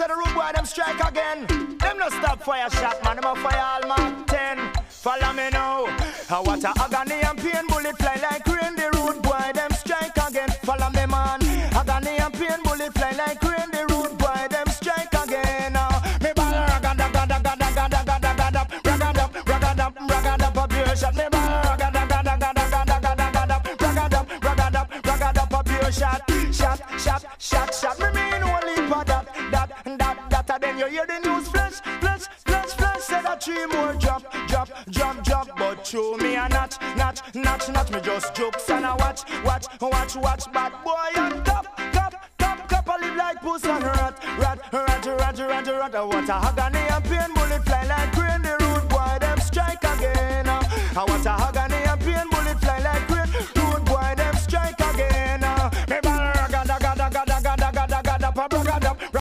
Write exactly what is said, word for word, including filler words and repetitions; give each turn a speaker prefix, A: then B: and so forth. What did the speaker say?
A: the rude boy them strike again. Them no stop fire shot, man. Them a fire all Mark ten. Follow me now. How what a agony and pain, bullet fly like rain. The rude boy them strike again. Follow me, man. Agony and pain, bullet fly like rain. The rude boy them strike again. Now me ball ragada gada gada gada gada gada ragada ragada ragada up your shot. Me ball ragada gada gada gada gada gada ragada ragada ragada up your shot. Shot shot shot shot. Me mean only for that that that that. And then you hear the news flash flash flash flash. Say that three more drop drop drop drop. But show me a notch notch notch notch. Me just jokes and I watch watch watch watch. Bad boy on top top top top. I live like puss and rat rat rat rat rat rat. I want a agony and pain, bullet fly like rain. The rude boy them strike again. I want a agony